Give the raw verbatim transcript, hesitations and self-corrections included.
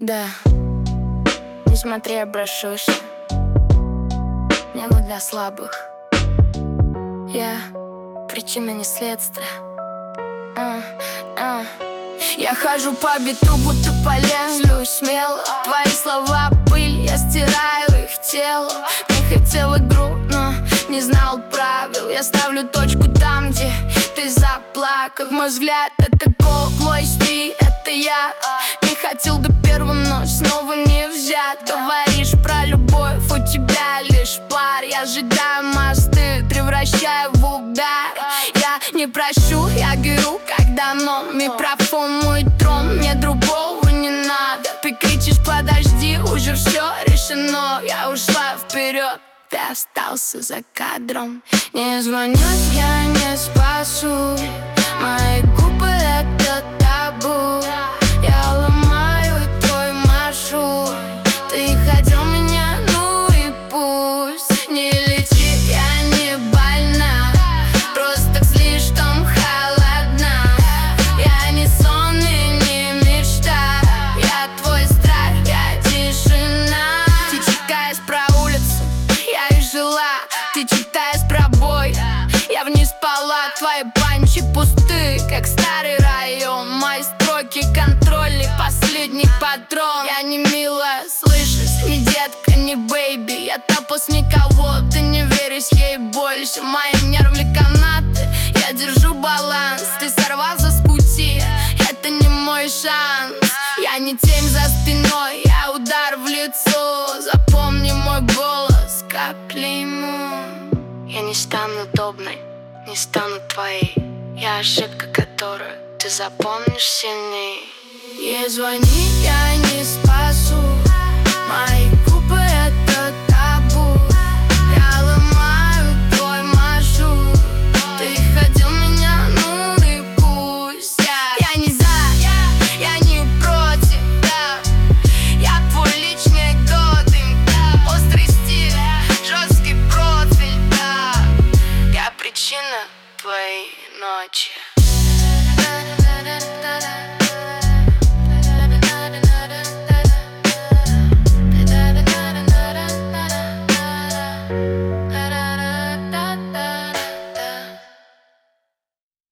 Да, не смотри, обращусь. Небо для слабых. Я причина, не следствие. а, а. Я хожу по биту, будто по лезвию смело. Твои слова пыль, я стираю их тело. Не хотел игру, но не знал правил. Я ставлю точку там, где ты заплакал. Мой взгляд — это гол, мой стиль — это я. Не хотел бы первым, но снова не взят. Говоришь про любовь, у тебя лишь пар. Я сжигаю мосты, превращаю в угар. Я не прощу, я горю, как давно. Микрофон мой трон, мне другого не надо. Ты кричишь, подожди, уже все решено. Я ушла вперед, ты остался за кадром. Не звоню, я не спасу. Мои губы — это табу. Я ломаю твой маршрут. Ты хотел меня, ну и пусть. Не лети, я не больна, просто слишком холодна. Я не сон и не мечта. Я твой страх, я тишина. Ты читаешь про улицу, я и жила. Ты читаешь про бой, я в ней спала. Твои панчи пусты, как старый район. Мои строки контрольный, последний патрон. Я не милая, слышишь, не детка, не бэйби. Я топос никого, ты не веришь ей больше. Мои нервы канаты, я держу баланс. Ты сорвался с пути, это не мой шанс. Я не тень за спиной, я удар в лицо. Запомни мой голос, как клеймо. Я не стану удобной, не стану твоей. Я ошибка, которую ты запомнишь сильней. Ей звони, я не спасу. Мои губы — это табу. Я ломаю твой маршрут. Ты хотел меня, ну и пусть. Я, я не за, я, я не против, да. Я твой личный Годин, да. Острый стиль, жесткий профиль, да. Я причина твоей ночи.